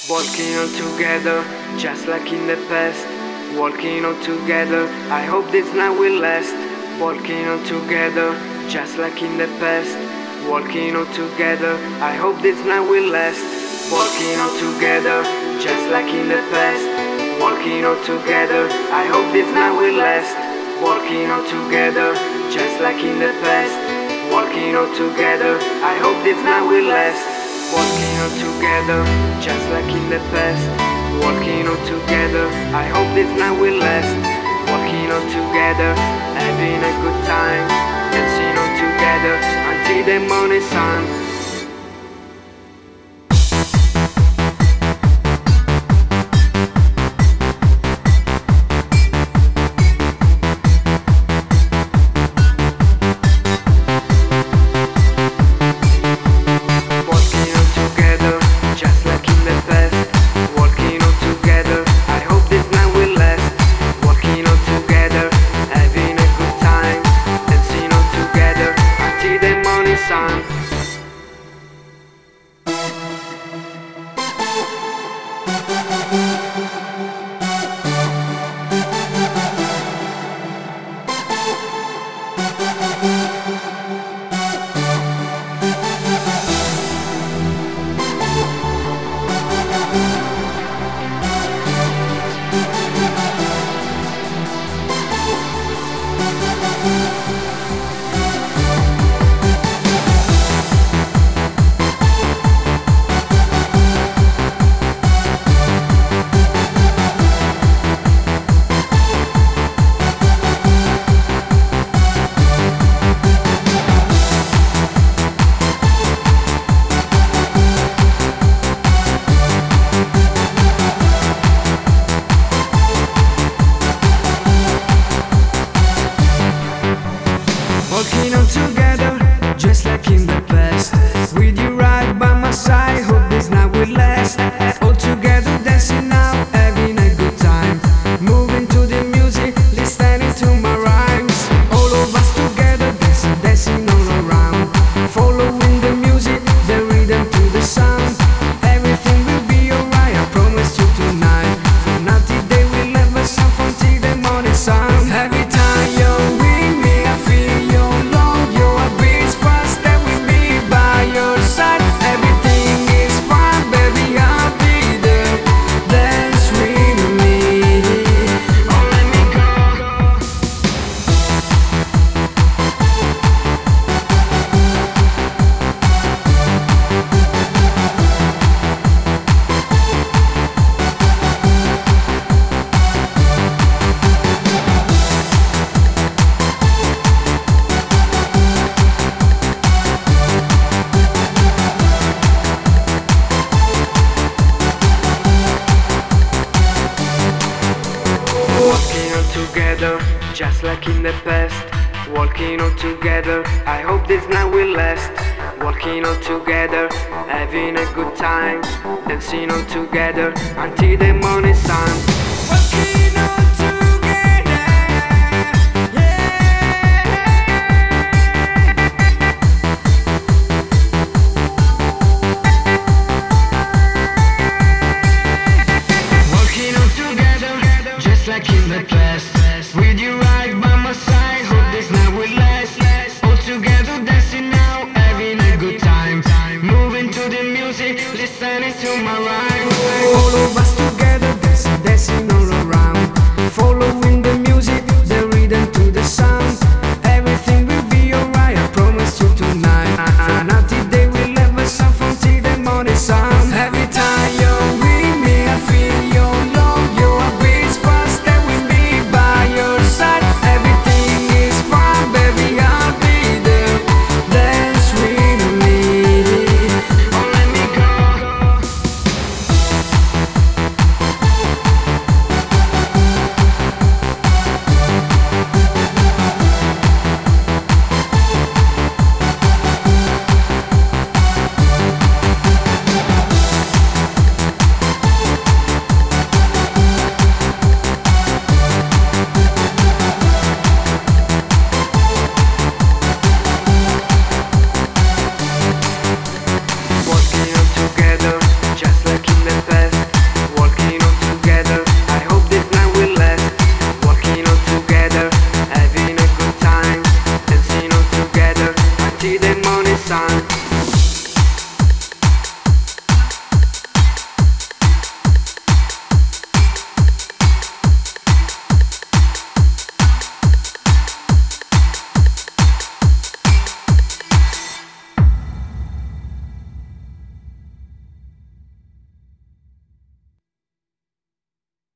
Walking on together, just like in the past. Walking on together, I hope this night will last. Walking on together, just like in the past. Walking on together, I hope this night will last. Walking on together, just like in the past. Walking on together, I hope this night will last. Walking on together, just like in the past. Walking on together, I hope this night will last. Walking on together, just like in the past. Walking on together, I hope this night will last. Walking on together, having a good time. Dancing on together until the morning sun. Walking on together, just like in the past. With you right by my side, hope this night will last. All together dancing now, having a good time. Moving to the music, listening to my rhymes. All of us together, dancing, dancing all around. Following the music, the rhythm to the sound. Everything will be alright, I promise you tonight. From now till day we'll have a song from till the morning sun. Every time you're with me, I feel your love, your beats fast, and with me by your side. Everything is fine, baby, I'll be there. Dance with me, oh let me go. Walking on together, just like in the past. Walking on together, I hope this night will last. Walking on together, having a good time. Dancing on together until the morning sun. Walking on together, yeah. Walking on together, just like in the past. With you right by my side, hope this night will last. All together dancing now, having a good time. Moving to the music, listening to my rhymes. All of us